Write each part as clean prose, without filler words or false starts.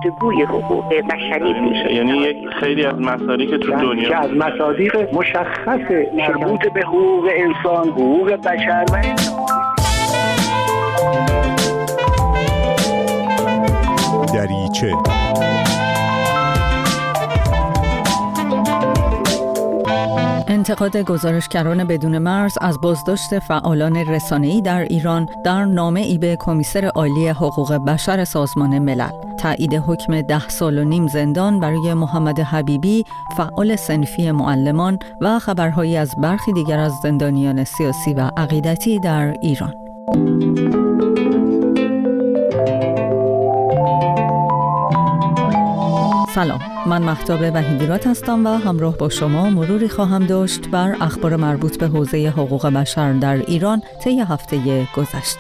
گفتگوی حقوق بشری میشه. یعنی خیلی از مصادیق تو دنیا که از مصادیق مشخص مربوط به حقوق انسان، حقوق بشر و دریچه انتقاد گزارشگران بدون مرز از بازداشت فعالان رسانه‌ای در ایران در نامه‌ای به کمیسر عالی حقوق بشر سازمان ملل. تایید حکم 10 سال و نیم زندان برای محمد حبیبی، فعال صنفی معلمان و خبرهایی از برخی دیگر از زندانیان سیاسی و عقیدتی در ایران. سلام، من مهتاب وحیدیرات هستم و همراه با شما مروری خواهم داشت بر اخبار مربوط به حوزه حقوق بشر در ایران طی هفته گذشته.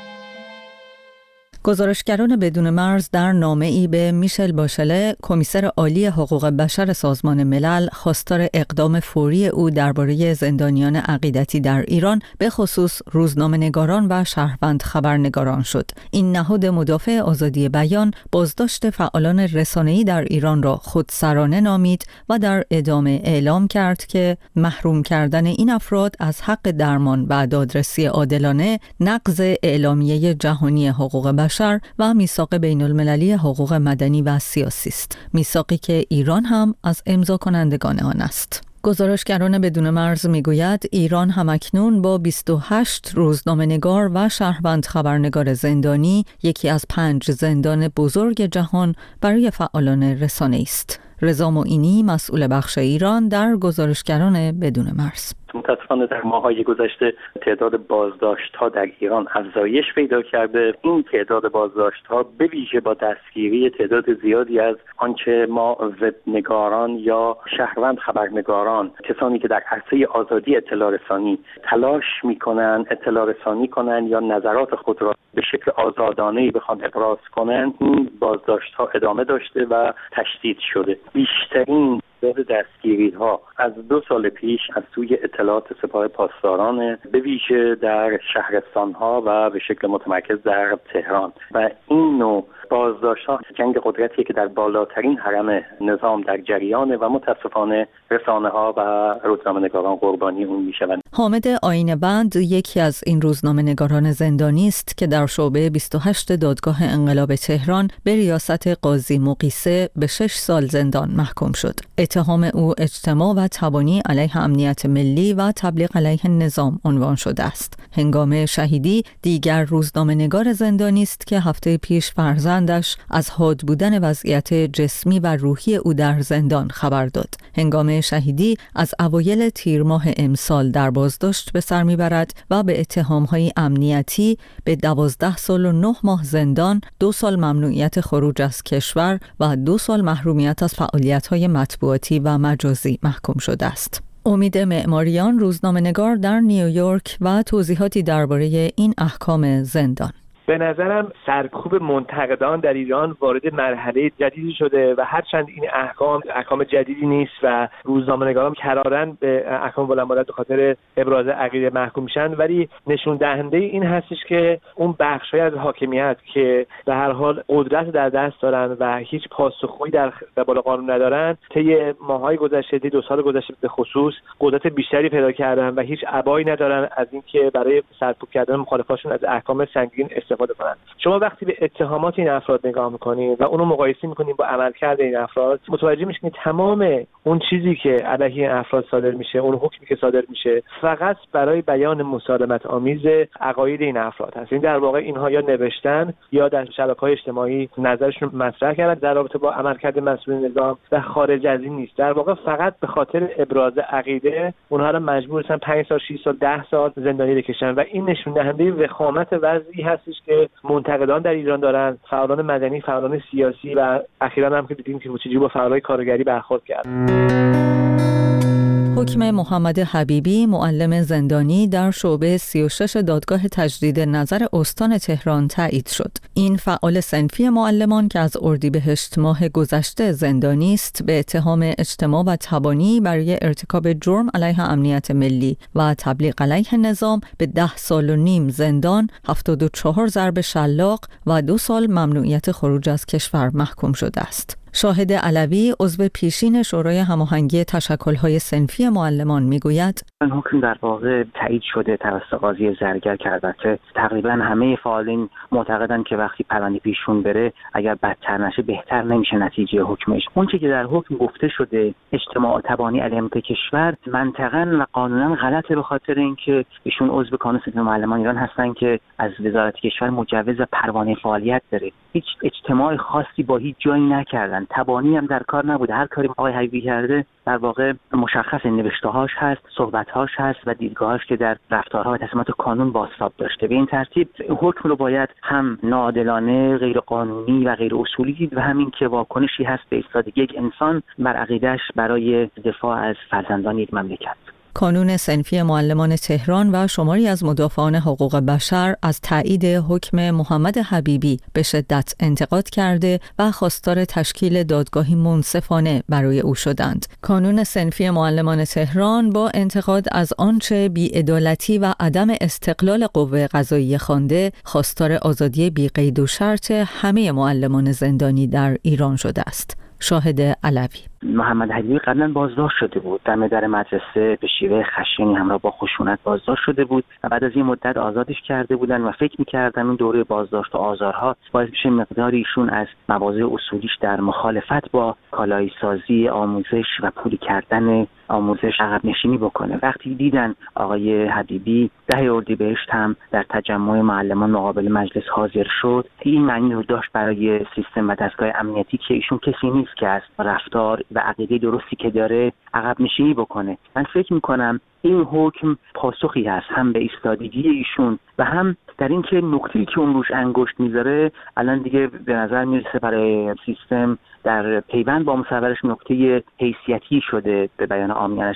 گزارشگران بدون مرز در نامه‌ای به میشل باشله، کمیسر عالی حقوق بشر سازمان ملل، خواستار اقدام فوری او درباره زندانیان عقیدتی در ایران، به خصوص روزنامه‌نگاران و شهروند خبرنگاران شد. این نهاد مدافع آزادی بیان بازداشت فعالان رسانه‌ای در ایران را خودسرانه نامید و در ادامه اعلام کرد که محروم کردن این افراد از حق درمان و دادرسی عادلانه نقض اعلامیه جهانی حقوق بشر و میثاق بین المللی حقوق مدنی و سیاسی است. میثاقی که ایران هم از امضا کنندگان آن است. گزارشگران بدون مرز میگوید ایران همکنون با 28 روزنامه‌نگار و شهروند خبرنگار زندانی، یکی از 5 زندان بزرگ جهان برای فعالان رسانه‌ای است. رضا معینی، مسئول بخش ایران در گزارشگران بدون مرز: متاسفانه در ماه‌های گذشته تعداد بازداشت‌ها در ایران افزایش پیدا کرده. این تعداد بازداشت‌ها به ویژه با دستگیری تعداد زیادی از آنچه ما وبنگاران یا شهروند خبرنگاران، کسانی که در عرصه آزادی اطلاع رسانی تلاش می‌کنند اطلاع رسانی کنند یا نظرات خود را به شکل آزادانه‌ای بخوان ابراز کنند، این بازداشت‌ها ادامه داشته و تشدید شده. بیشترین دستگیری‌ها از 2 سال پیش از سوی اطلاعات سپاه پاسداران، به ویژه در شهرستان‌ها و به شکل متمرکز در تهران، و این نوع بازداشت‌ها جنگ قدرتیه که در بالاترین هرم نظام در جریانه و متاسفانه رسانه‌ها و روزنامه‌نگاران قربانی اون میشوند. حامد آیین‌بند یکی از این روزنامه‌نگاران زندانی است که در شعبه 28 دادگاه انقلاب تهران به ریاست قاضی مقیسه به 6 سال زندان محکوم شد. اتهام او اجتماع و تبانی علیه امنیت ملی و تبلیغ علیه نظام عنوان شده است. هنگام شهیدی دیگر روزنامه‌نگار زندانی است که هفته پیش فرزندش از حاد بودن وضعیت جسمی و روحی او در زندان خبر داد. هنگام شهیدی از اوایل تیر ماه امسال در بازداشت به سر میبرد و به اتهام‌های امنیتی به 12 سال و 9 ماه زندان، 2 سال ممنوعیت خروج از کشور و 2 سال محرومیت از فعالیت‌های مطبوعاتی و مجازی محکوم شده است. امید معماریان، روزنامه‌نگار در نیویورک، و توضیحاتی درباره این احکام زندان: به نظرم سرکوب منتقدان در ایران وارد مرحله جدیدی شده و هرچند این احکام جدیدی نیست و روزنامه‌نگاران کرارن به احکام بلندمدت به خاطر ابراز عقیده محکوم میشن، ولی نشون دهنده این هستش که اون بخش‌های از حاکمیت که به هر حال قدرت در دست دارن و هیچ پاسخگویی در قبال قانون ندارن، طی ماه‌های گذشته، 2 سال گذشته به خصوص قدرت بیشتری پیدا کردن و هیچ ابایی ندارن از اینکه برای سرکوب کردن مخالفاشون از احکام سنگین استفاده کنند. شما وقتی به اتهامات این افراد نگاه میکنید و اونو مقایسه میکنید با عملکرد این افراد، متوجه میشید که تمام اون چیزی که علیه این افراد صادر میشه، اون حکمی که صادر میشه، فقط برای بیان مسالمت آمیز عقاید این افراد هست. این در واقع اینها یا نوشتن یا در شبکه‌های اجتماعی نظرشون مطرح کردن در رابطه با عملکرد مسئولین نظام و خارج از این نیست. در واقع فقط به خاطر ابراز عقیده اونها رو مجبور هستن 5 سال، 6 سال، 10 سال زندانی بکشن و این نشون دهنده وخامت وضعی هستش که منتقدان در ایران دارن، فعالان مدنی، فعالان سیاسی و اخیراً هم که دیدیم که چجوری با فعالای کارگری برخورد کرد. حکم محمد حبیبی معلم زندانی در شعبه 36 دادگاه تجدید نظر استان تهران تایید شد. این فعال صنفی معلمان که از اردیبهشت ماه گذشته زندانی است به اتهام اجتماع و تبانی برای ارتکاب جرم علیه امنیت ملی و تبلیغ علیه نظام به 10 سال و نیم زندان، 74 ضرب شلاق و 2 سال ممنوعیت خروج از کشور محکوم شده است. شاهد علوی عضو پیشین شورای هماهنگی تشکل‌های صنفی معلمان میگوید این حکم در واقع تایید شده توسط قاضی زرگر که البته تقریبا همه فعالین معتقدن که وقتی پرونده پیشون بره اگر بدتر نشه بهتر نمیشه نتیجه حکمش. اون چیزی که در حکم گفته شده اجتماع تبانی علیه امنیت کشور منطقاً و قانوناً غلطه، به خاطر اینکه ایشون عضو کانون صنفی معلمان ایران هستن که از وزارت کشور مجوز پروانه فعالیت داره. هیچ اجتماع خاصی با هیچ جایی نکردن، تبانی هم در کار نبوده. هر کاری آقای حبیبی کرده در واقع مشخص نوشته‌هاش هست، صحبت‌هاش هست و دیدگاهاش که در رفتارها و تصمیمات کانون بازتاب داشته. به این ترتیب حکم رو باید هم ناعادلانه، غیر قانونی و غیر اصولی دید و همین که واکنشی هست به ایستادگی یک انسان بر عقیده‌اش برای دفاع از فرزندان یک مملکت. کانون صنفی معلمان تهران و شماری از مدافعان حقوق بشر از تایید حکم محمد حبیبی به شدت انتقاد کرده و خواستار تشکیل دادگاهی منصفانه برای او شدند. کانون صنفی معلمان تهران با انتقاد از آنچه بی‌عدالتی و عدم استقلال قوه قضاییه خوانده، خواستار آزادی بی‌قید و شرط همه معلمان زندانی در ایران شده است. شاهد علوی محمد حبیبی قبلا بازداشت شده بود، دم در مدرسه به شیوه خشنی همراه با خشونت بازداشت شده بود و بعد از این مدت آزادش کرده بودن و فکر می‌کردم این دوره بازداشت و آزارها باعث میشه مقداری ایشون از مواضع اصولیش در مخالفت با کالایی سازی آموزش و پولی کردن آموزش عقب نشینی بکنه. وقتی دیدن آقای حبیبی 10 اردیبهشت هم در تجمع معلمان مقابل مجلس حاضر شد، این معنی رو داشت برای سیستم و دستگاه امنیتی که ایشون کسی نیست که از رفتار و عقیده درستی که داره عقب نشینی بکنه. من فکر میکنم این حکم پاسخی هست هم به ایستادگی ایشون و هم در این که نکته‌ای که اون روش انگشت میذاره الان دیگه به نظر میرسه برای سیستم در پیوند با مصورش نکته حیثیتی شده به بیان عامیانش.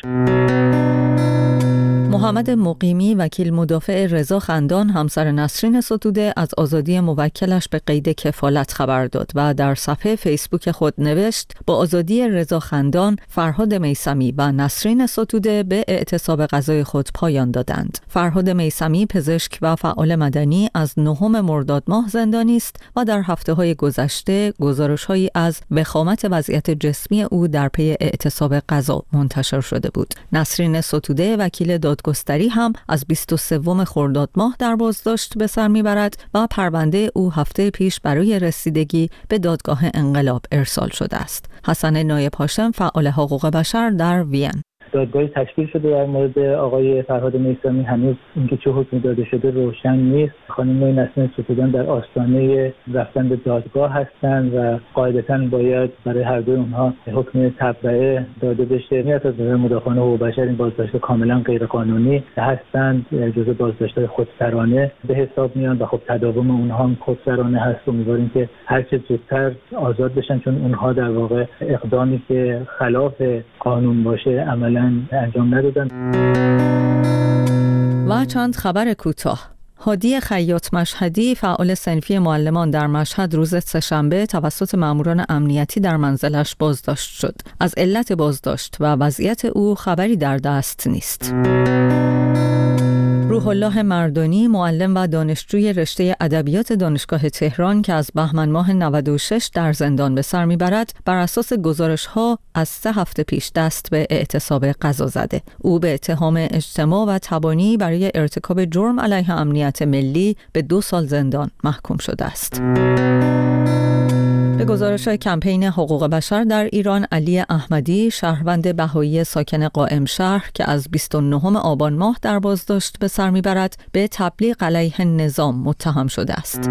محمد مقیمی وکیل مدافع رضا خندان همسر نسرین ستوده از آزادی موکلش به قید کفالت خبر داد و در صفحه فیسبوک خود نوشت با آزادی رضا خندان، فرهاد میثمی و نسرین ستوده به اعتصاب قضای خود پایان دادند. فرهاد میثمی پزشک و فعال مدنی از 9 مرداد ماه زندانی است و در هفته‌های گذشته گزارش‌هایی از وخامت وضعیت جسمی او در پی اعتصاب قضا منتشر شده بود. نسرین ستوده وکیل دادگستری هم از 23 خرداد ماه در بازداشت به سر میبرد و پرونده او هفته پیش برای رسیدگی به دادگاه انقلاب ارسال شده است. حسن نایب هاشم فعال حقوق بشر در وین دادگاهی تشکیل شده در مورد آقای فرهاد میثمی. هنوز اینکه چه حکمی داده شده روشن نیست. خانم نسرین ستوده در آستانه رفتن به دادگاه هستند و قاعدتاً باید برای هر دوی اونها حکم تبرئه داده بشه. میاد از نظر مدافعان حقوق بشر این بازداشت کاملا غیرقانونی هستند، جزء بازداشت‌های خودسرانه به حساب میان و خب تداوم اونها هم خودسرانه هست. امیدواریم که هر چه زودتر آزاد بشن، چون اونها در واقع اقدامی که خلاف قانون باشه عملاً انجام ندادن. و چند خبر کوتاه. هادی خیاط مشهدی فعال صنفی معلمان در مشهد روز سه‌شنبه توسط ماموران امنیتی در منزلش بازداشت شد. از علت بازداشت و وضعیت او خبری در دست نیست. روح الله مردانی معلم و دانشجوی رشته ادبیات دانشگاه تهران که از بهمن ماه 96 در زندان به سر میبرد، بر اساس گزارش‌ها از 3 هفته پیش دست به اعتصاب قضا زده. او به اتهام اجتماع و تبانی برای ارتکاب جرم علیه امنیت ملی به 2 سال زندان محکوم شده است. به گزارش‌های کمپین حقوق بشر در ایران، علی احمدی شهروند بهایی ساکن قائم شهر که از 29 آبان ماه در بازداشت به سر میبرد به تبلیغ علیه نظام متهم شده است.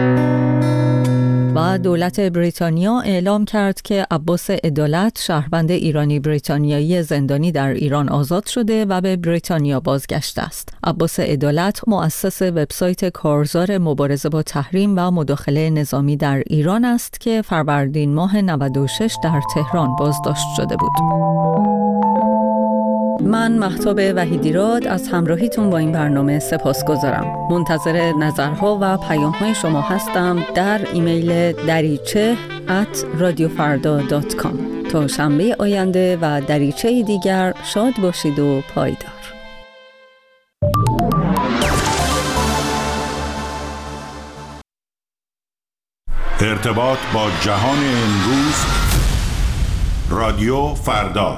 و دولت بریتانیا اعلام کرد که عباس عدالت شهروند ایرانی بریتانیایی زندانی در ایران آزاد شده و به بریتانیا بازگشته است. عباس عدالت مؤسس وبسایت کارزار مبارزه با تحریم و مداخله نظامی در ایران است که فروردین ماه 96 در تهران بازداشت شده بود. من مهتاب وحیدیراد از همراهیتون با این برنامه سپاسگزارم. منتظر نظرها و پیام‌های شما هستم در ایمیل dariche@radiofarda.com. تا شنبه آینده و دریچه دیگر شاد باشید و پایدار. ارتباط با جهان امروز، رادیو فردا.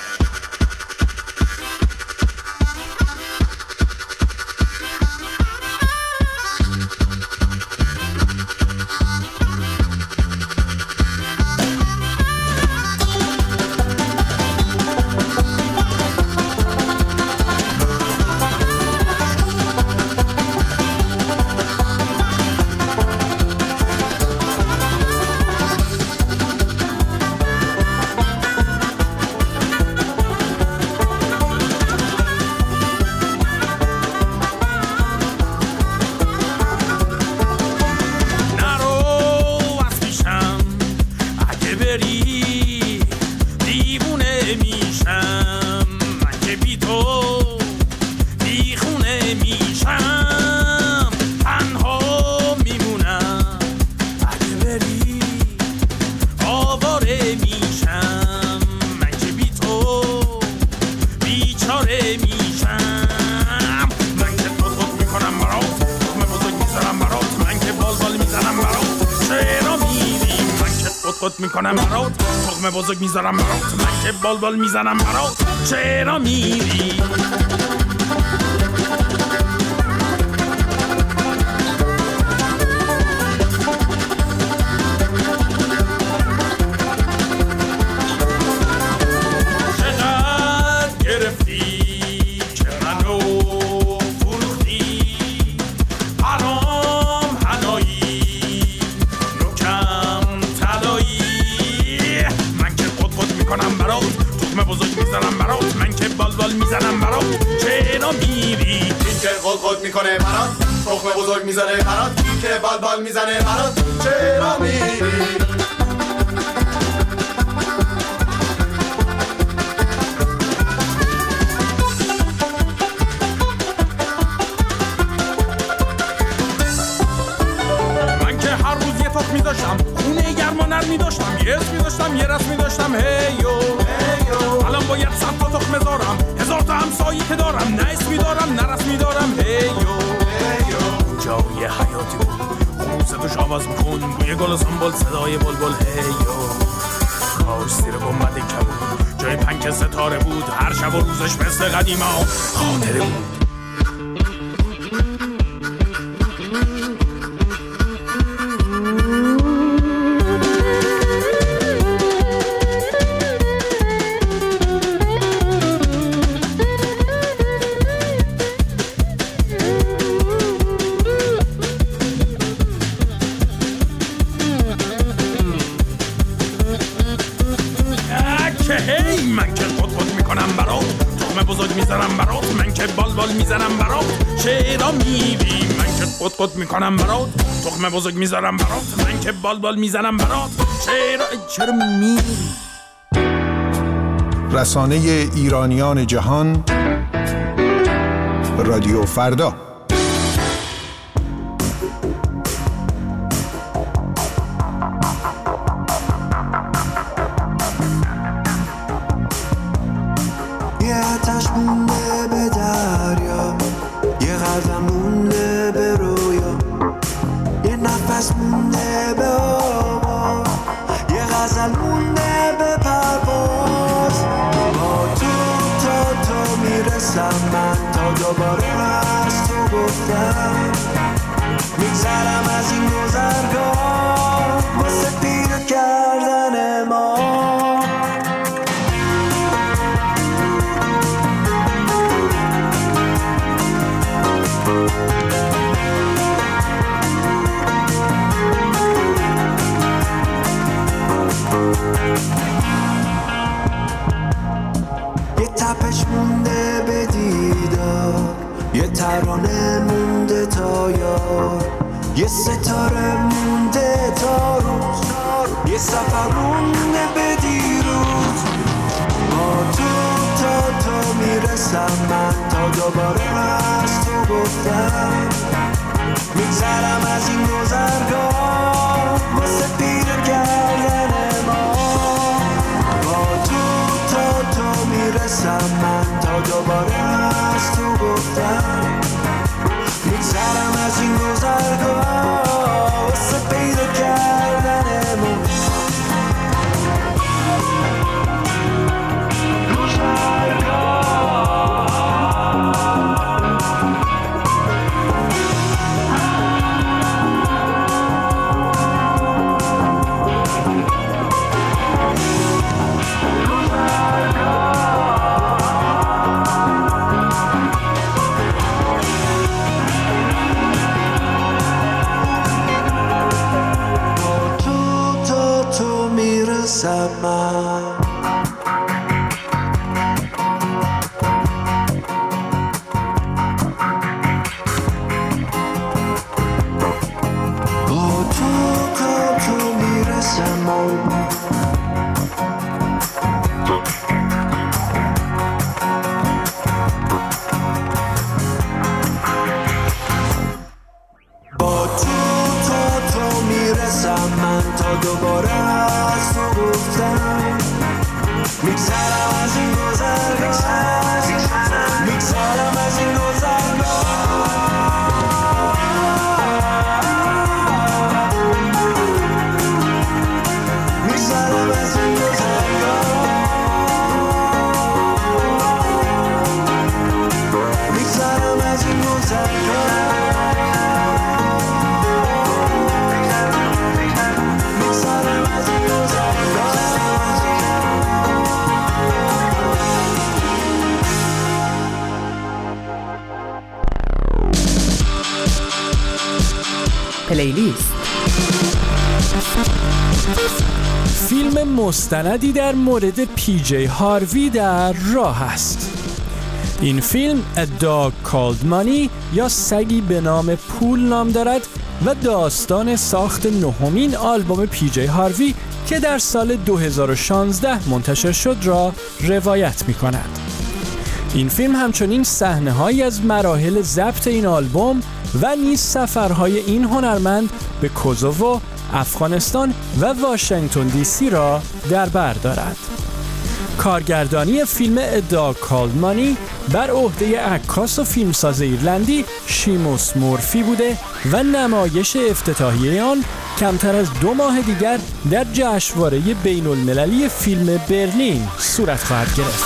میکنم برات تخم بزرگ میذارم برات، من که بال میزنم برات، چرا میری؟ چقدر گرفتی که منو فروختی، حرام حلایی نوکم طلایی، من که قد میکنم برات تخم بزرگ میزنم برات، من که بال میزنم برات، چرا میری؟ این که قد میکنه برات تخم بزرگ میزنه برات، این که بال میزنه برات، چرا میری؟ می‌داشتم خونه گرم و نرم می‌داشتم، یه اسم می‌داشتم، یه رسم می‌داشتم، هیو الان باید 100 تا تخم بذارم، 1000 تا همسایه که دارم، نه اسمی دارم نه رسمی دارم، هیو جای حیاتی بود، خون صداش آواز می‌کن، بوی گل و سنبل، صدای بلبل، هیو کاش زیر گنبد کبود جای پنک ستاره بود، هر شب و روزش مثل قدیما خاطره بود. من که قد میکنم برات تخم بزرگ میذارم برات، من که بال میزنم برات، چرا میری؟ من که قد میکنم برات تخم بزرگ میذارم برات، من که بال میزنم برات، چرا میری؟ رسانه ایرانیان جهان، رادیو فردا. مونده به دریا، یه قدم مونده به رویا، یه نفس مونده به آواز، یه غزل مونده به پرواز، با تو میرسم من، تا دوباره از تو گفتم میگذرم از این گذرگاه واسه پیدا کردن ما. یه تپش مونده به دیدار، یه ترانه مونده تا یار، یه ستاره مونده تا روز، یه سفر مونده به دیروز، با تو میرسم من تا دوباره از تو گفتم میگذرم از این گذرگاه واسه پیر کردن ما با تو میرسم من تا دوباره از تو گفتم میگذرم از این گذرگاه واسه پیدا کردن ما پلیلیست. فیلم مستندی در مورد پیجی هاروی در راه است. این فیلم A Dog Called Money یا سگی به نام پول نام دارد و داستان ساخت نهمین آلبوم پیجی هاروی که در سال 2016 منتشر شد را روایت می کند. این فیلم همچنین صحنه‌هایی از مراحل ضبط این آلبوم و نیز سفرهای این هنرمند به کوزوو، افغانستان و واشنگتن دی سی را در بر دارد. کارگردانی فیلم A Dog Called Money بر عهده عکاس و فیلمساز ایرلندی شیموس مورفی بوده و نمایش افتتاحیه آن کمتر از 2 ماه دیگر در جشنواره بین المللی فیلم برلین صورت خواهد گرفت.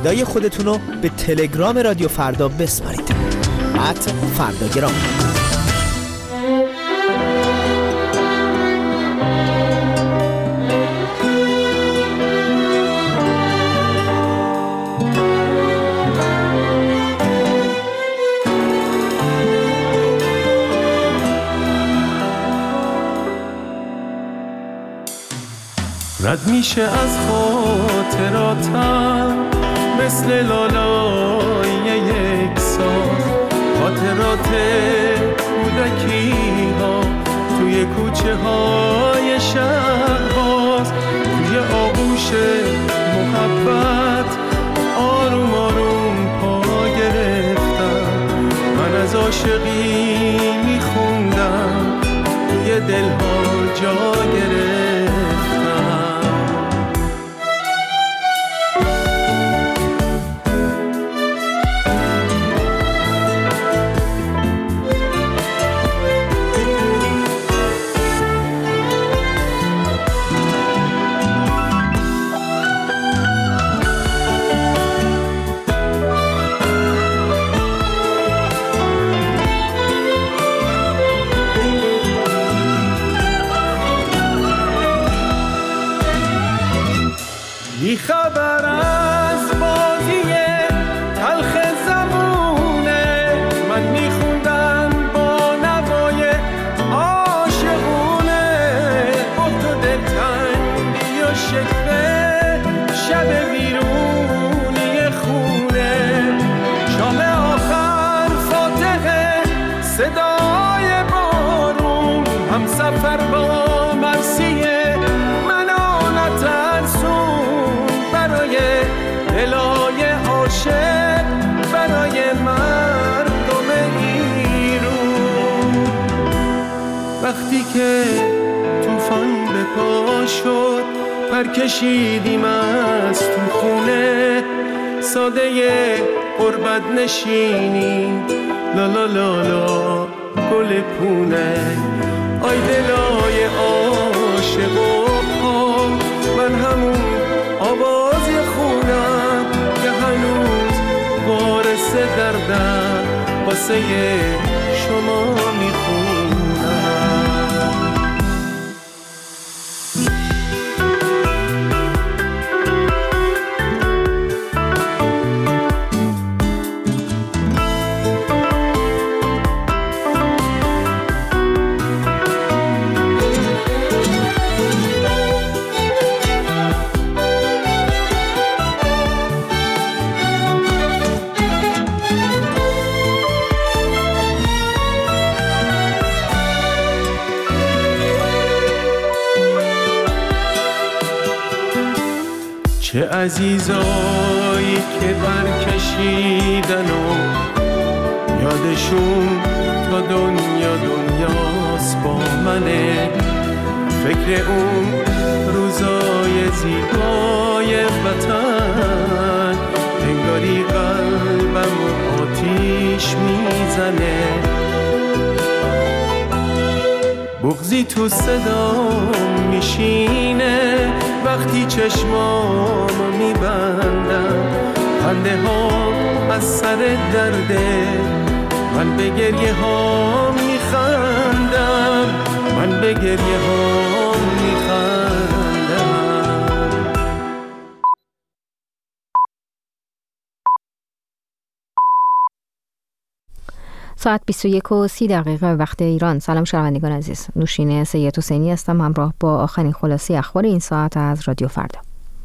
صدای خودتون رو به تلگرام رادیو فردا بسپارید. @فرداگرام. رد میشه از خاطراتم مثل لالای یک ساز، خاطرات کودکی ها توی کوچه های شهرباز، توی آغوش محبت آروم آروم پا گرفتم، من از عاشقی میخوندم توی دلها جا گرفتم. خبر از بازی تلخ زمونه، من میخوندم با نوای عاشقونه، بغض و دلتنگی و شکوه شب ویرونی خونه، شام آخر فاتحه صدای بارون، هم سفر با مرسیه منو نترسون، برای دلای عاشق برای مردم ایرون. وقتی که طوفان به پا شد پر کشیدیم از تو خونه، ساده غربت نشینی لا لا لا لا گل پونه، آی دلای عاشق و پا، من همون آوازی خونم که هنوز وارث دردم واسه شما میخونم. چه عزیزایی که برکشیدن و یادشون تا دنیا دنیاست با منه، فکر اون روزای زیبای وطن انگاری قلبم و آتیش میزنه، بغضی تو صدام میشینه وقتی چشمامو میبندم، خنده ها از سر درده، من به گریه ها میخندم، من به گریه ها میخندم. ساعت 21:30 وقت ایران. سلام شنوندگان عزیز، نوشین سید حسینی هستم همراه با آخرین خلاصه اخبار این ساعت از رادیو فردا.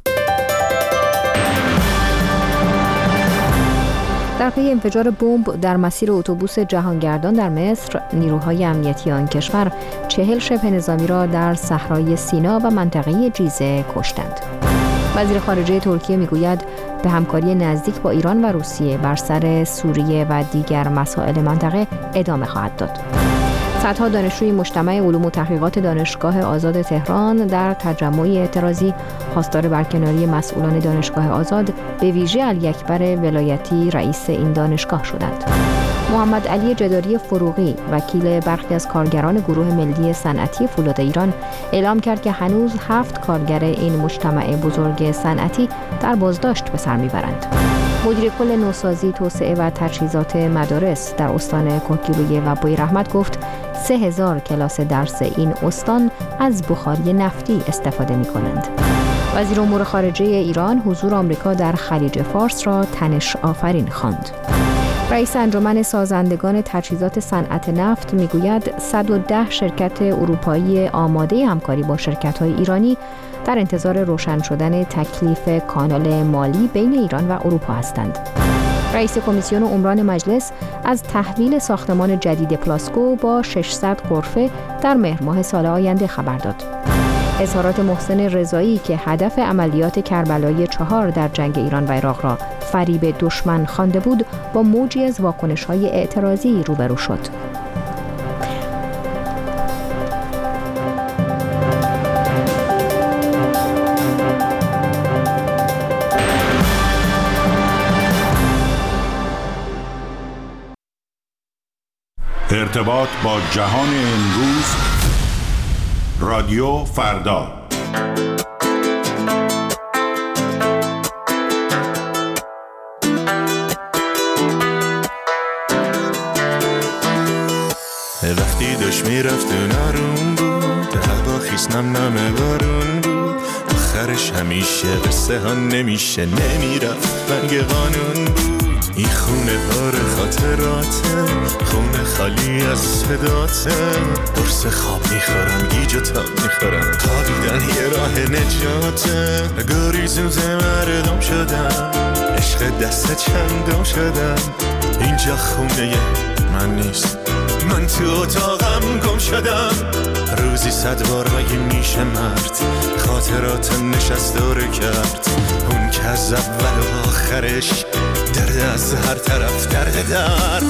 در پی انفجار بمب در مسیر اتوبوس جهانگردان در مصر، نیروهای امنیتی آن کشور 40 شبه نظامی را در صحرای سینا و منطقه جیزه کشتند. وزیر خارجه ترکیه میگوید به همکاری نزدیک با ایران و روسیه بر سر سوریه و دیگر مسائل منطقه ادامه خواهد داد. صدها دانشجوی مجتمع علوم و تحقیقات دانشگاه آزاد تهران در تجمعی اعتراضی خواستار برکناری مسئولان دانشگاه آزاد به ویژه علی اکبر ولایتی رئیس این دانشگاه شدند. محمد علی جداری فروغی، وکیل برخی از کارگران گروه ملی صنعتی فولاد ایران، اعلام کرد که هنوز 7 کارگر این مجتمع بزرگ صنعتی در بازداشت به سر میبرند. مدیر کل نوسازی، توسعه و تجهیزات مدارس در استان کهگیلویه و بویراحمد گفت 3000 کلاس درس این استان از بخاری نفتی استفاده می‌کنند. وزیر امور خارجه ایران حضور آمریکا در خلیج فارس را تنش آفرین خواند. رئیس انجمن سازندگان تجهیزات صنعت نفت میگوید 110 شرکت اروپایی آماده همکاری با شرکت‌های ایرانی در انتظار روشن شدن تکلیف کانال مالی بین ایران و اروپا هستند. رئیس کمیسیون عمران مجلس از تحویل ساختمان جدید پلاسکو با 600 غرفه در مهر ماه سال آینده خبر داد. اظهارات محسن رضایی که هدف عملیات کربلای 4 در جنگ ایران و عراق را فریب دشمن خوانده بود، با موجی از واکنش‌های اعتراضی روبرو شد. ارتباط با جهان امروز، رادیو فردا. وقتی داشت میرفت و نارون بود، هوا خیس نم بارون بود، آخرش همیشه قصه ها نمیشه نمیرفت رنگ قانون بود. این خونه پر خاطراته، خونه خالی از صداته، قرص خواب میخورم گیج و تاب میخورم، خوابیدن یه راه نجاته. گریزوزه مردم شدم، عشق دست چندم شدم، اینجا خونه من نیست، من تو اتاقم گم شدم. روزی 100 بار مگه میشه مرد خاطرات نشست دوره کرد، اون که از اول و آخرش درد از هر طرف درد.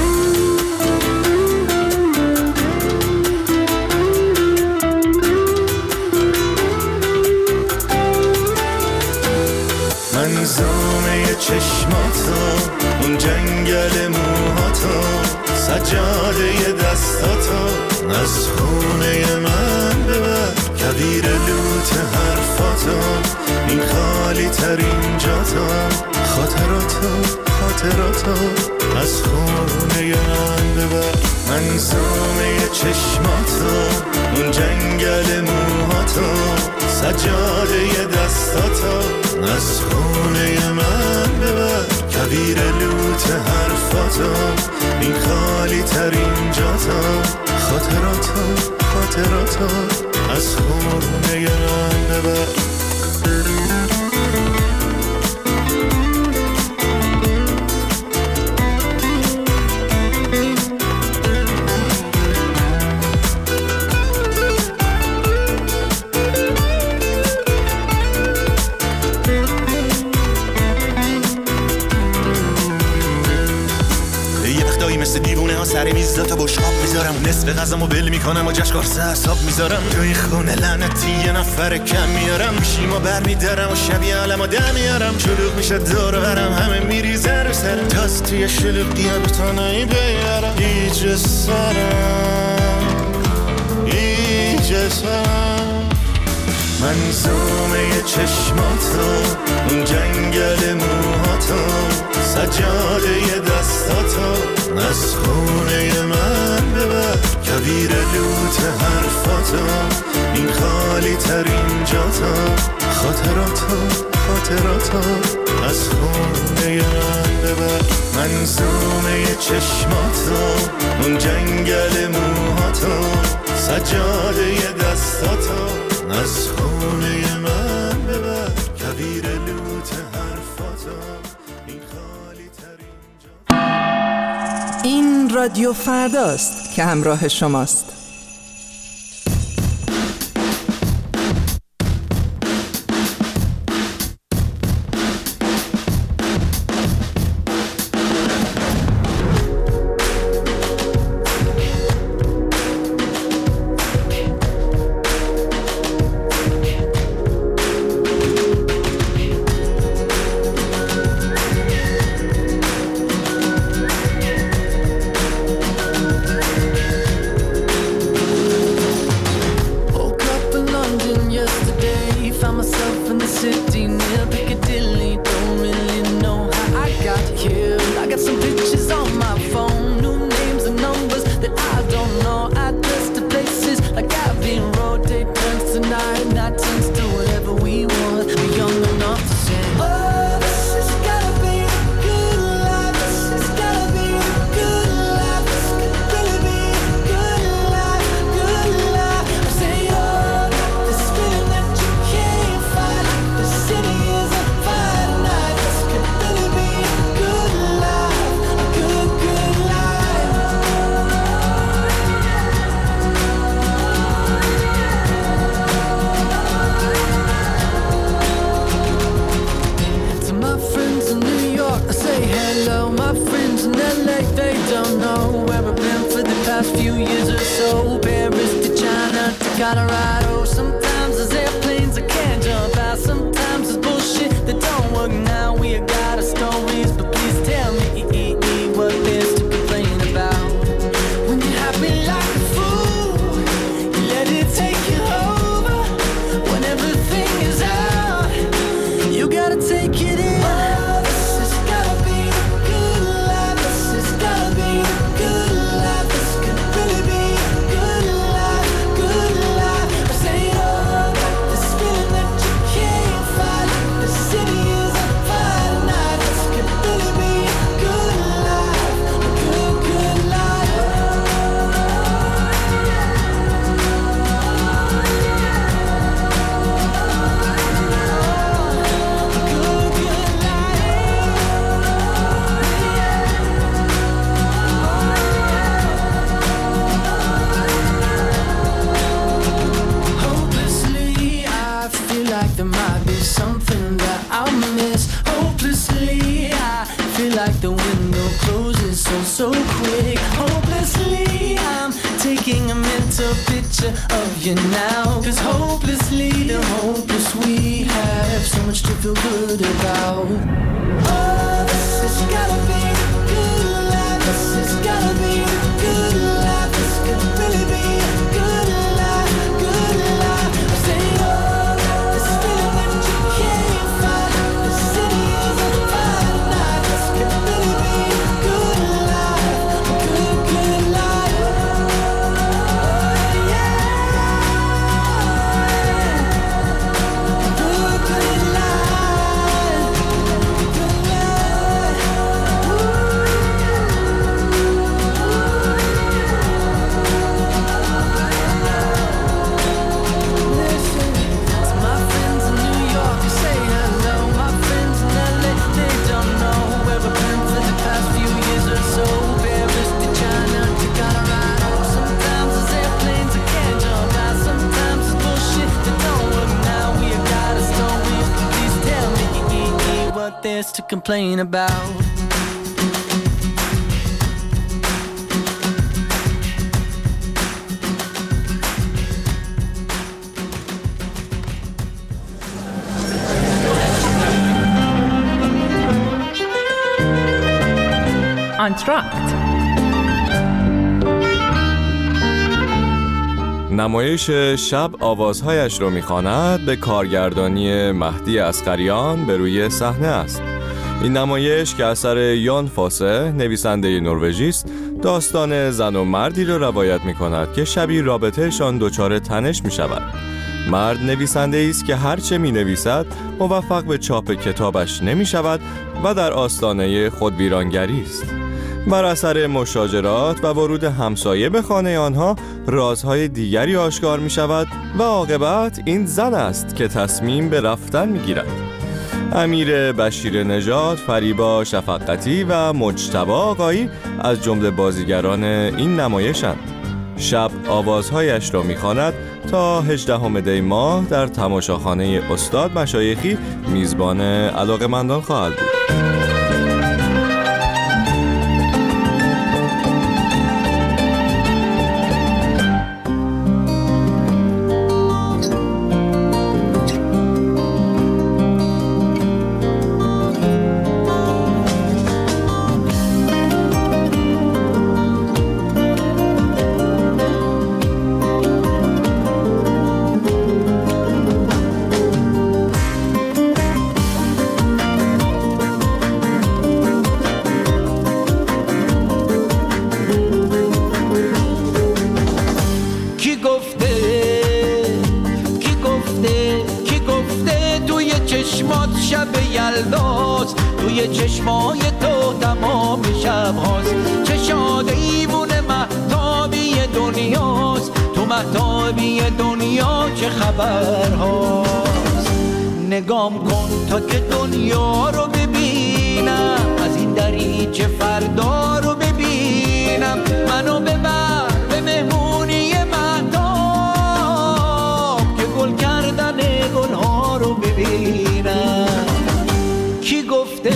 منظومه چشماتو، اون جنگل موهاتو، سجاده دستاتو از خونه من ببر، کبیر لوت حرفاتو، این خالی ترین جاتو، خاطراتو از خونه من ببر. منظومه چشماتو، اون جنگل موهاتو، سجاده دستاتو از خونه من ببر، کبیر لوت حرفاتو، این خالی ترین جاتو، خاطراتو از خونه من ببر. سر میز تا بشقاب میذارم، نصف غذامو ول میکنم و جشن قرص حساب میذارم. تو این خونه لعنتی یه نفر کم میارم، میشیمو برمیدارم و شبیه عالمو در میارم. شلوغ میشه دور و برم، همه میریزه رو سرم، تاست توی شلوغ دیابتانایی بیارم. ایج سرم منظومه چشماتو، اون جنگل موهاتو، سجاده دستاتو از خونه من ببر، کبیر لوت حرفاتو، این خالی ترین جاتو، خاطراتو از خونه من ببر. منظومه چشماتو، اون جنگل موهاتو، سجاده دستاتو از خونه من ببر، کبیر لوت حرفاتو، این خالی ترین جا. این رادیو فرداست که همراه شماست. awake. Hopelessly, I'm taking a mental picture of you now. 'Cause hopelessly, the hopeless we have so much to feel good about. Oh, this has gotta be the good life. This has gotta be the good life. This could really be a good life, good life. I say, oh, this feeling that you can't find. The city is a fine night. This could really be a good life, a good, good life. Yeah, good, good life, good life. Listen to my friends in New York, say hello. My friends in LA, they don't know where we've been for the past few years or so. Paris to China to Colorado. Sometimes it's airplanes I can't jump out. Sometimes it's bullshit that don't work now. We've got a story, please tell me what there's to complain about. آنتراکت. نمایش شب آوازهایش رو می‌خواند به کارگردانی مهدی اصغریان به روی صحنه است. این نمایش که اثر یان فاسه نویسنده نروژی است، داستان زن و مردی را روایت می‌کند که شبی رابطه‌شان دچار تنش می‌شود. مرد نویسنده است که هرچه می‌نویسد موفق به چاپ کتابش نمی‌شود و در آستانه خودویرانگری است. بر اثر مشاجرات و ورود همسایه به خانه آنها رازهای دیگری آشکار می شود و عاقبت این زن است که تصمیم به رفتن می گیرد. امیر بشیر نژاد، فریبا شفقتی و مجتبی آقایی از جمله بازیگران این نمایشند. شب آوازهایش را می خواند تا 18 دی ماه در تماشاخانه استاد مشایخی میزبان علاقه‌مندان خواهد بود. توی چشمای تو تمام شب هاست، چه شاد ایوون مهتابی دنیاست، تو مهتابی دنیا چه خبر هاست. نگام کن تا که دنیا رو ببینم، از این دریچه فردا رو ببینم، منو ببر به مهمونی مهتاب که گل کردن گلها رو ببینم. کی گفته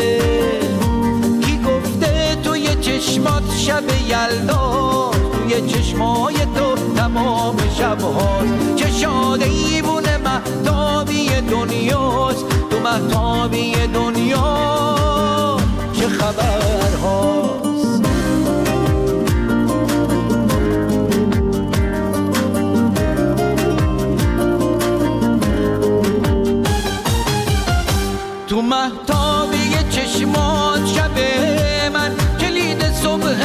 توی چشمات شب یلدا، توی چشمای تو تمام شب هاست، چه شاد ایوون مهتابی دنیاست، تو مهتابی دنیا چه خبر هاست. تو مهتابی چشمات شب من کلید صبح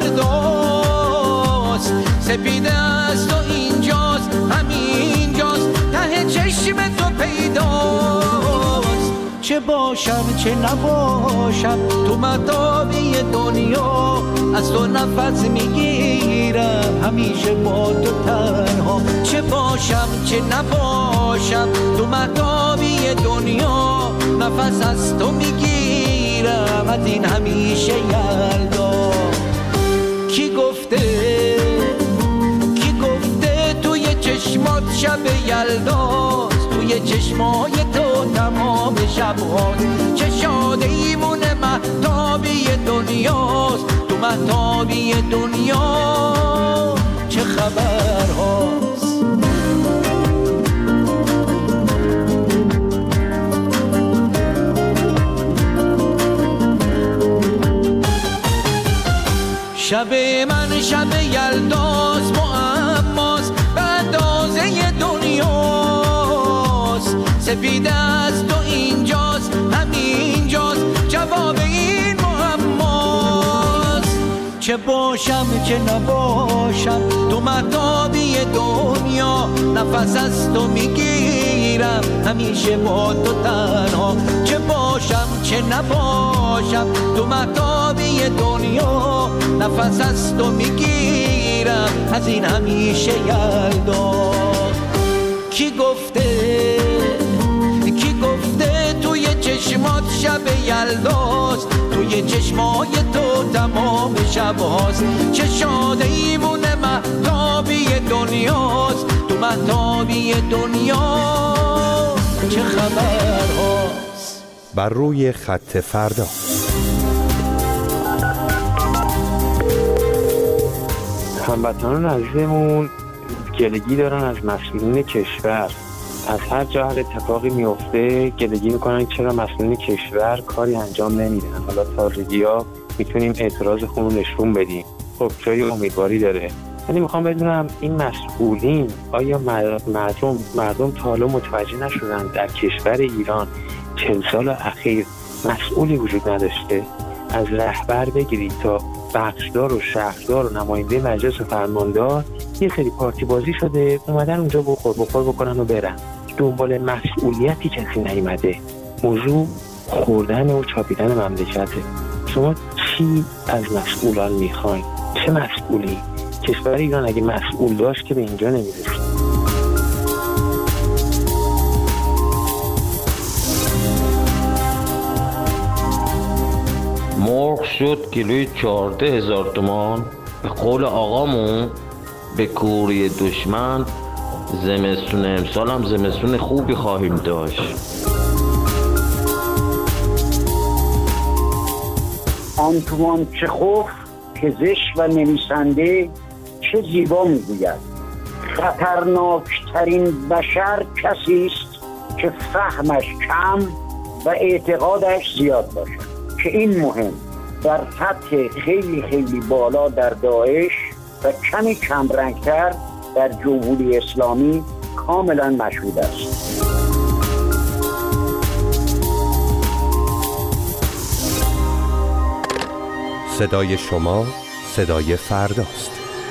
فرداست، سپیده است و اینجاست همینجاست ته چشم تو پیداست. چه باشم چه نباشم تو مهتابی دنیا، از تو نفس میگیرم همیشه با تو تنها. چه باشم چه نباشم تو مهتابی دنیا، نفس از تو میگیرم از این همیشه یلدا. کی گفته توی چشمات شب یلداست، توی چشمای تو تمام شب هاست، چه شاد ایمون مهتابی دنیاست، تو مهتابی دنیا چه خبر هاست. شب من شب یلداز معماست به اندازه دنیاست، سفید است و اینجاست همینجاست جواب این معماست. چه باشم چه نباشم تو مهتابی دنیا، نفس از تو میگیرم همیشه با تو تنها. چه باشم چه نباشم تو مهتابی دنیا، نفس از تو میگیرم از این همیشه یلدا. کی گفته توی چشمات شب یلداست، توی چشمای تو تمام شب هاست. چه شاده ایمونه مهتابی دنیاست، تو مهتابی دنیا چه خبر هاست. بر روی خط فردا. هموطنان عزیزمون گلگی دارن از مسئولین کشور، از هر جا هر اتفاقی میفته گلگی میکنن چرا مسئولین کشور کاری انجام نمیدن. حالا تازگی‌ها میتونیم اعتراض خونو نشون بدیم، خب جای امیدواری داره. یعنی میخوام بدونم این مسئولین آیا مردم تا حالا متوجه نشدن در کشور ایران 40 سال اخیر مسئولی وجود نداشته؟ از رهبر بگیرید تا بخشدار و شهردار و نماینده مجلس و فرماندار یه سری پارتی بازی شده اومدن اونجا بخور بکنن و برن، دنبال مسئولیتی کسی نیامده. موضوع خوردن و چاپیدن مملکته. شما چی از مسئولان میخواین؟ چه مسئولی؟ کشور ایران اگه مسئول داشت که به اینجا نمیرسید. مرغ شد کیلوی 14,000 تومان. به قول آقامون به کوری دشمن زمستون امسال هم زمستون خوبی خواهیم داشت. آنتوان چخوف پزشک و نویسنده چه زیبا میگوید: خطرناکترین بشر کسی است که فهمش کم و اعتقادش زیاد باشد. که این مهم در سطح خیلی خیلی بالا در داعش و کمی کم رنگتر در جمهوری اسلامی کاملا مشهود است. صدای شما صدای فرداست.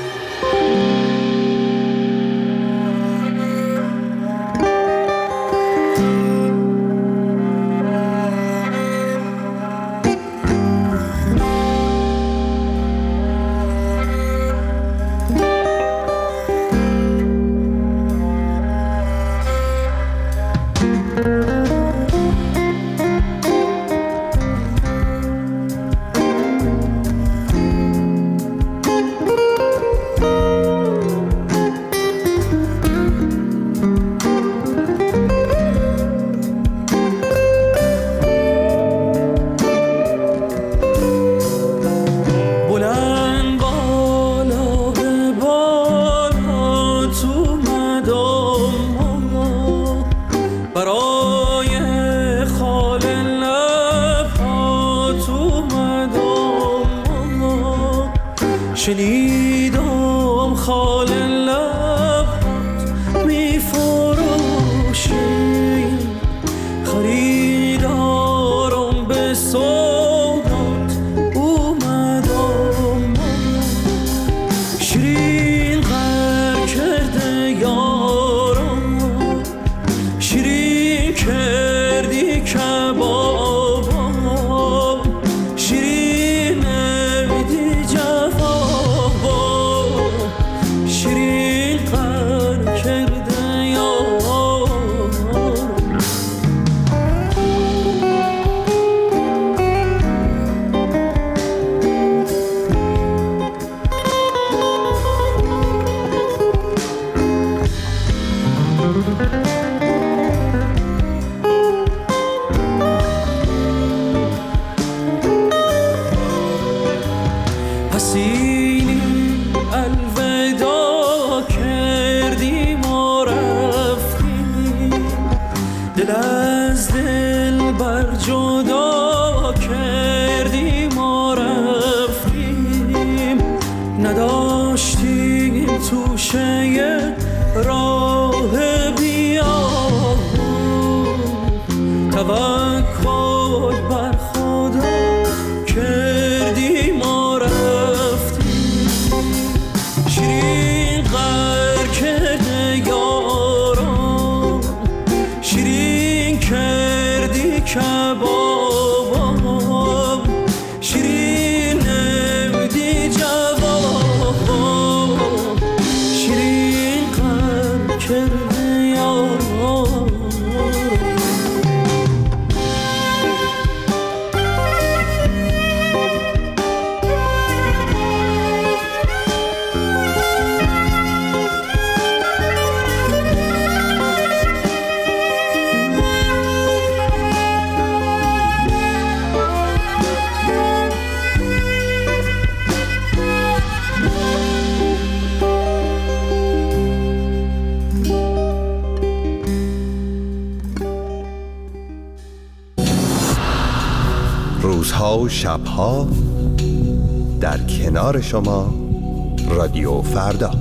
شنیدم خال لبت میفروشی، خریدارم به سودات اومدم. شیرین غر کرده یارم، شیرین کردی کبابم، شیرین نمیدی جوابم، شیرین خیلی الوداع کردیم و رفتیم، دل از دل بر جدا کردیم و رفتیم، نداشتیم توشه راه بیا، توکل بر خدا کردیم و رفتیم، شیرین غر کرده یاران، شیرین کردی کبابم، شیرین نمدی جوابم، شیرین غر کرده یاران. روزها و شبها در کنار شما رادیو فردا.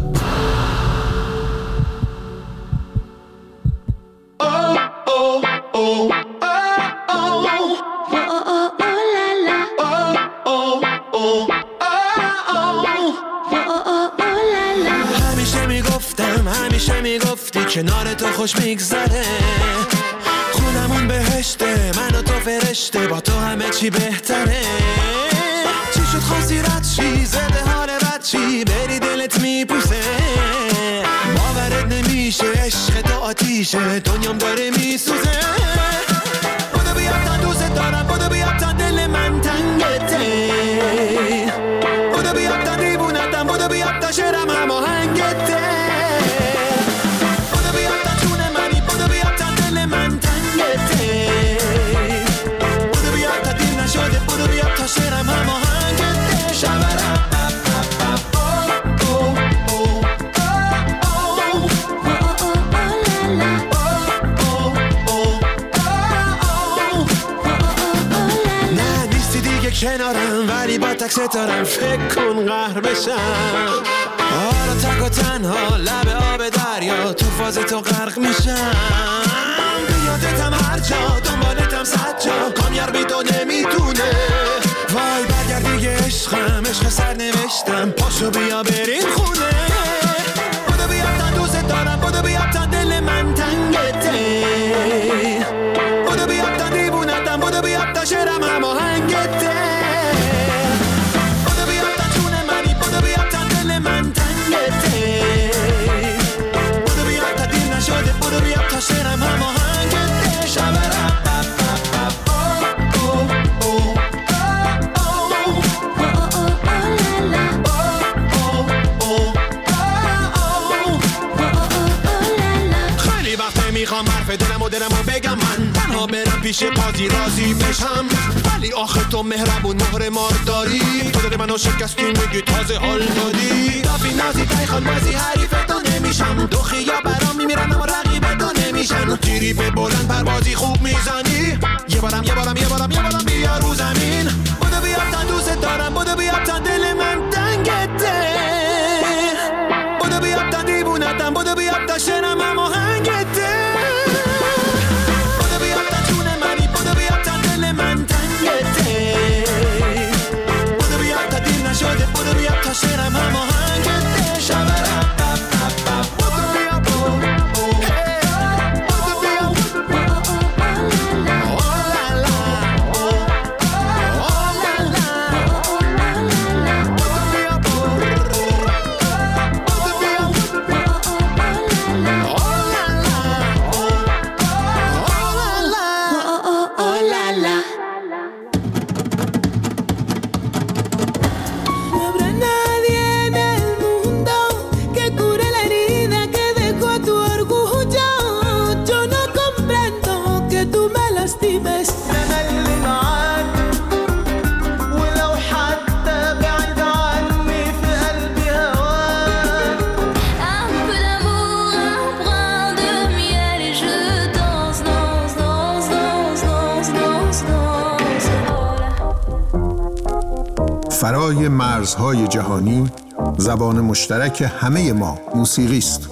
همیشه میگفتی کنار تو خوش میگذره، خونمون بهشته، من و تو فرشته، با تو همه چی بهتره. چی شد خواستی رد شی، زده حال رد شی، بری دلت میپوسه، باورت نمیشه، عشق تو آتیشه، دنیام داره میسوزه. بودو بیا تا دوست دارم، بودو بیا تا دل من تنگته، بودو بیا تا دیوونتم، بودو بیا تا شعرم هماهنگته، بودو بیا تا جون منی، بودو بیا تا دل من تنگته، بودو بیا تا دیر نشده، بودو بیا تا شعرم هماهنگته. شبرم کنارم ولی با تک ستارم، فکر کن قهر بشم، حالا تک و تنها لب آب دریا، تو فاز تو غرق میشم، بیادتم هر جا، دنبالتم صد جا، کامیار بی تو نمیتونه، وای برگرد دیگه عشقم، عشق سر نوشتم، پاشو بیا بریم خونه، بودو بیا تا دوست دارم، بودو بیا تا دل من تنگته، بودو بیا تا دیوونتم، بودو بیا تا شعرم هماهنگته، بودو بیا تا جون منی، بودو بیا تا دل من تنگته، بودو بیا تا دیر نشده، بودو بیا تا شعرم هماهنگته. شبرم میخوام حرف دلمو بگم، من تنها برم پیش قاضی راضی بشم، ولی آخه تو مهربون مهر مار داری، تو دل منو شکستی میگی تازه حال دادی، دافی نازی تایخان بازی حریف تو نمیشم، دو خیا برام میمیرن اما رقیب تو نمیشن، تیری به بلند پروازی خوب میزنی، یه بارم بیا رو زمین، بودو بیا تا دوست دارم، بودو بیا تا دل من تنگته، بودو بیا تا دیوونتم، بودو بیا تا شعرم هماهنگته، بودو بیا تا جون منی، بودو بیا تا دل من تنگته، بودو بیا تا دیر نشده، بودو بیا تا شعرم هماهنگته. شبرم No habrá nadie بالای مرزهای جهانی، زبان مشترک همه ما موسیقی است.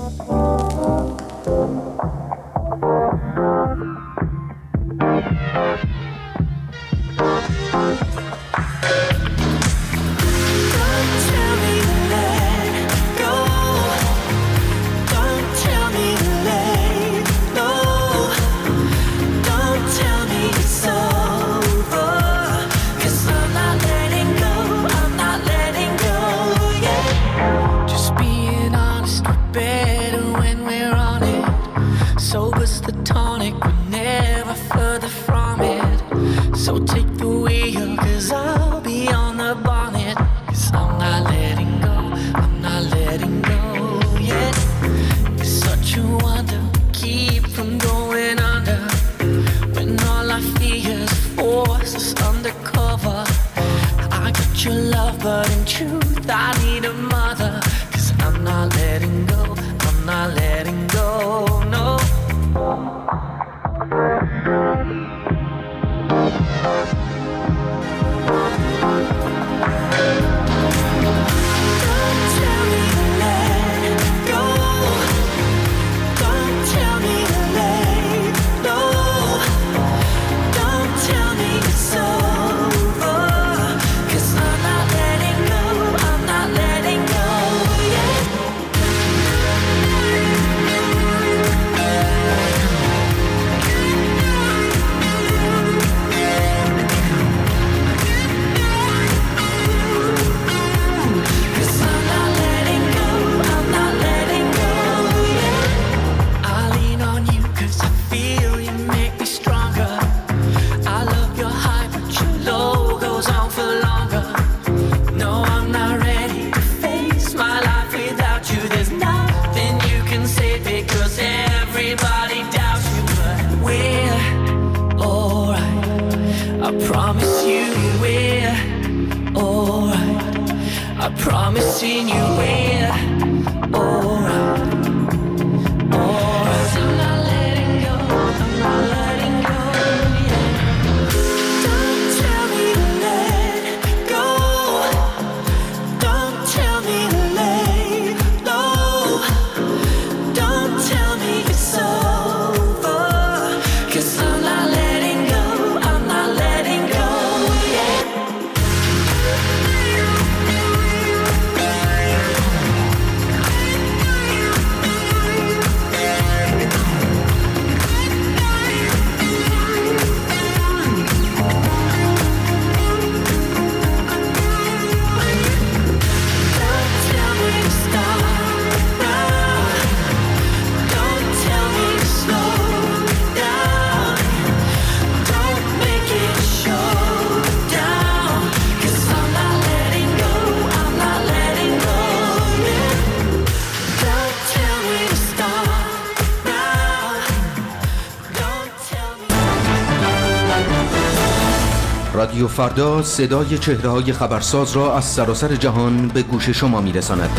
رادیو فردا صدای چهره‌های خبرساز را از سراسر جهان به گوش شما می‌رساند.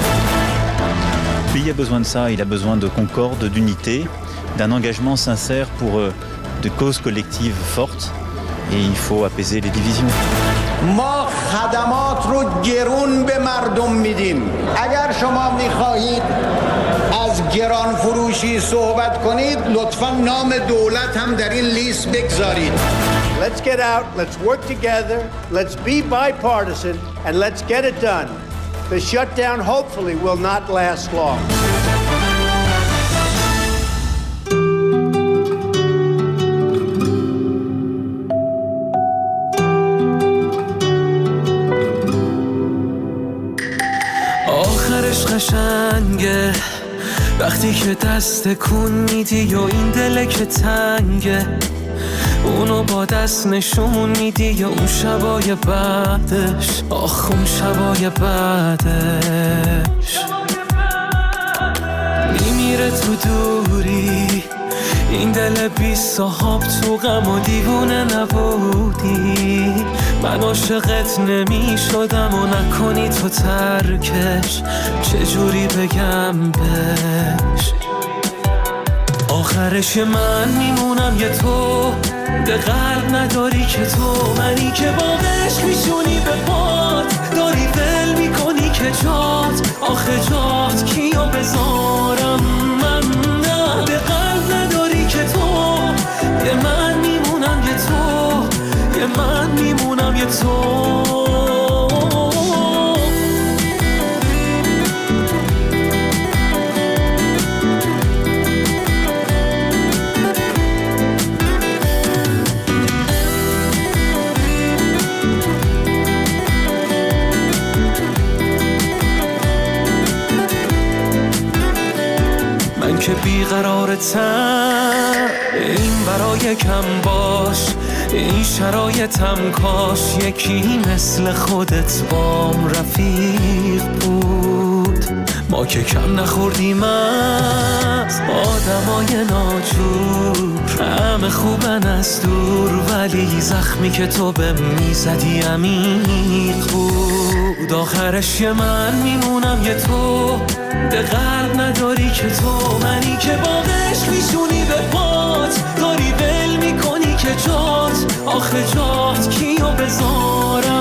Le pays a besoin de ça, il a besoin de concorde, d'unité, d'un engagement sincère pour de causes collectives fortes et il faut apaiser les divisions. ما خدمات رو گرون به مردم میدیم. اگر شما می‌خواهید از گران فروشی صحبت کنید لطفاً نام دولت هم در این لیست بگذارید. Let's get out, let's work together, let's be bipartisan and let's get it done. The shutdown hopefully will not last long. آخرش قشنگه وقتی که دست کن میدی و این دله که تنگه اونو با دست نشون میدی یا اون شبای بعدش آخ اون شبای بعدش میمیره تو دوری این دل بی صاحب تو غم و دیوونه نبودی من عاشقت نمی شدم و نکنی تو ترکش چجوری بگم بهش آخرش من میمونم یه تو به قلب نداری که تو منی که با عشق میشونی به پات داری آخه جات کیو بذارم من؟ نه به قلب نداری که تو یه من میمونم یه تو، یه من میمونم یه تو. من که بیقرارتم این برای کم باش، این شرایطم کاش یکی مثل خودت بام رفیق بود. ما که کم نخوردیم از آدمای ناجور، همه خوبن از دور ولی زخمی که تو به میزدی عمیق بود. آخرش یه من میمونم یه تو، به قلب نداری که تو، منی که با عشق میشونی به پات، داری ول میکنی که جات، آخه جات کیو بذارم